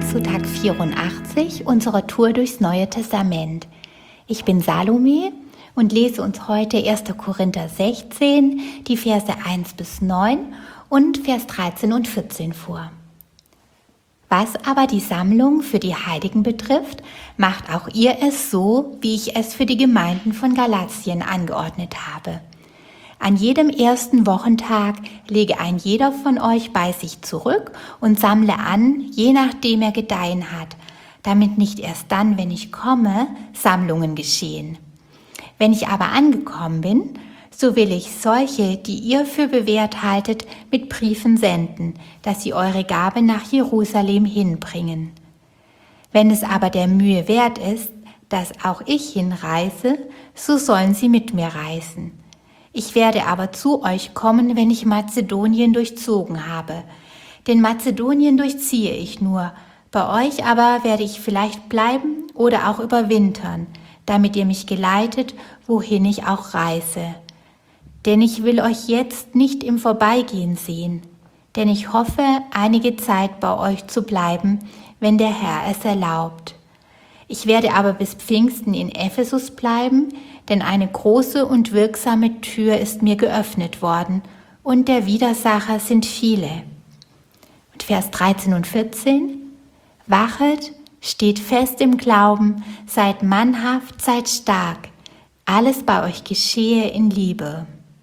zu Tag 84 unserer Tour durchs Neue Testament. Ich bin Salome und lese uns heute 1. Korinther 16, die Verse 1 bis 9 und Vers 13 und 14 vor. Was aber die Sammlung für die Heiligen betrifft, macht auch ihr es so, wie ich es für die Gemeinden von Galatien angeordnet habe. An jedem ersten Wochentag lege ein jeder von euch bei sich zurück und sammle an, je nachdem er gedeihen hat, damit nicht erst dann, wenn ich komme, Sammlungen geschehen. Wenn ich aber angekommen bin, so will ich solche, die ihr für bewährt haltet, mit Briefen senden, dass sie eure Gabe nach Jerusalem hinbringen. Wenn es aber der Mühe wert ist, dass auch ich hinreise, so sollen sie mit mir reisen. Ich werde aber zu euch kommen, wenn ich Mazedonien durchzogen habe. Denn Mazedonien durchziehe ich nur. Bei euch aber werde ich vielleicht bleiben oder auch überwintern, damit ihr mich geleitet, wohin ich auch reise. Denn ich will euch jetzt nicht im Vorbeigehen sehen, denn ich hoffe, einige Zeit bei euch zu bleiben, wenn der Herr es erlaubt. Ich werde aber bis Pfingsten in Ephesus bleiben, denn eine große und wirksame Tür ist mir geöffnet worden und der Widersacher sind viele. Und Vers 13 und 14: Wachet, steht fest im Glauben, seid mannhaft, seid stark. Alles bei euch geschehe in Liebe.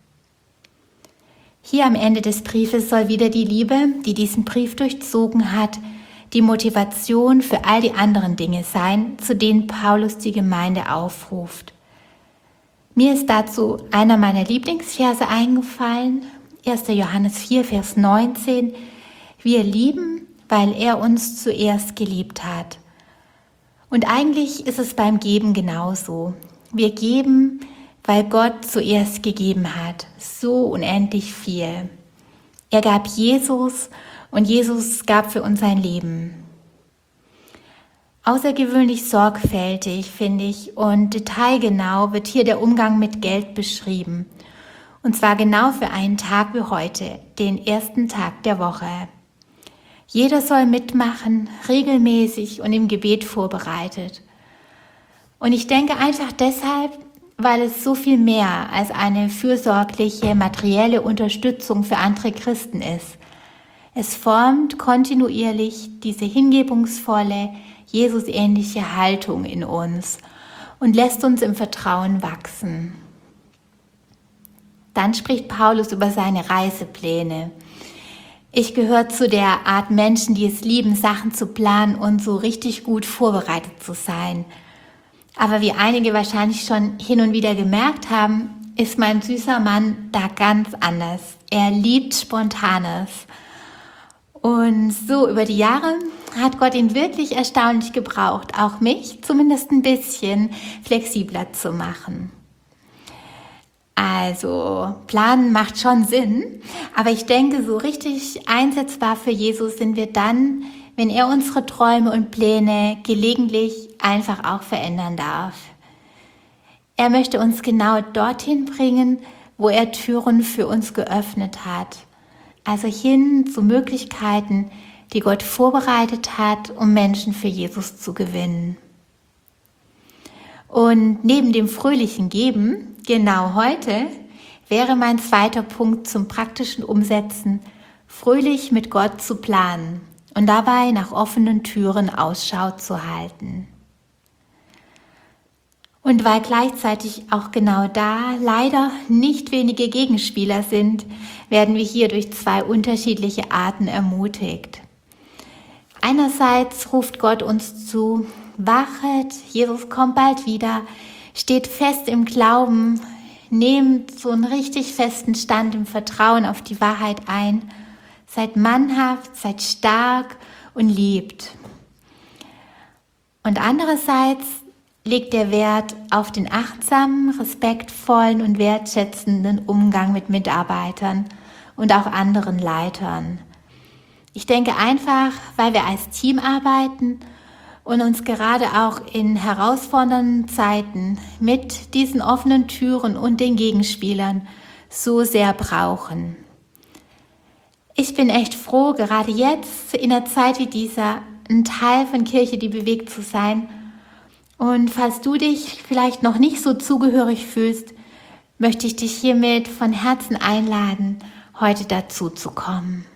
Hier am Ende des Briefes soll wieder die Liebe, die diesen Brief durchzogen hat, die Motivation für all die anderen Dinge sein, zu denen Paulus die Gemeinde aufruft. Mir ist dazu einer meiner Lieblingsverse eingefallen, 1. Johannes 4, Vers 19. Wir lieben, weil er uns zuerst geliebt hat. Und eigentlich ist es beim Geben genauso. Wir geben, weil Gott zuerst gegeben hat, so unendlich viel. Er gab Jesus und Jesus gab für uns sein Leben. Außergewöhnlich sorgfältig, finde ich, und detailgenau wird hier der Umgang mit Geld beschrieben. Und zwar genau für einen Tag wie heute, den ersten Tag der Woche. Jeder soll mitmachen, regelmäßig und im Gebet vorbereitet. Und ich denke einfach deshalb, weil es so viel mehr als eine fürsorgliche, materielle Unterstützung für andere Christen ist. Es formt kontinuierlich diese hingebungsvolle, Jesus-ähnliche Haltung in uns und lässt uns im Vertrauen wachsen. Dann spricht Paulus über seine Reisepläne. Ich gehöre zu der Art Menschen, die es lieben, Sachen zu planen und so richtig gut vorbereitet zu sein. Aber wie einige wahrscheinlich schon hin und wieder gemerkt haben, ist mein süßer Mann da ganz anders. Er liebt Spontanes. Und so über die Jahre hat Gott ihn wirklich erstaunlich gebraucht, auch mich zumindest ein bisschen flexibler zu machen. Also planen macht schon Sinn, aber ich denke, so richtig einsetzbar für Jesus sind wir dann, wenn er unsere Träume und Pläne gelegentlich einfach auch verändern darf. Er möchte uns genau dorthin bringen, wo er Türen für uns geöffnet hat. Also hin zu Möglichkeiten, die Gott vorbereitet hat, um Menschen für Jesus zu gewinnen. Und neben dem fröhlichen Geben, genau heute, wäre mein zweiter Punkt zum praktischen Umsetzen, fröhlich mit Gott zu planen und dabei nach offenen Türen Ausschau zu halten. Und weil gleichzeitig auch genau da leider nicht wenige Gegenspieler sind, werden wir hier durch zwei unterschiedliche Arten ermutigt. Einerseits ruft Gott uns zu: Wachet, Jesus kommt bald wieder, steht fest im Glauben, nehmt so einen richtig festen Stand im Vertrauen auf die Wahrheit ein, seid mannhaft, seid stark und liebt. Und andererseits legt der Wert auf den achtsamen, respektvollen und wertschätzenden Umgang mit Mitarbeitern und auch anderen Leitern. Ich denke einfach, weil wir als Team arbeiten und uns gerade auch in herausfordernden Zeiten mit diesen offenen Türen und den Gegenspielern so sehr brauchen. Ich bin echt froh, gerade jetzt in einer Zeit wie dieser ein Teil von Kirche, die bewegt zu sein. Und falls du dich vielleicht noch nicht so zugehörig fühlst, möchte ich dich hiermit von Herzen einladen, heute dazu zu kommen.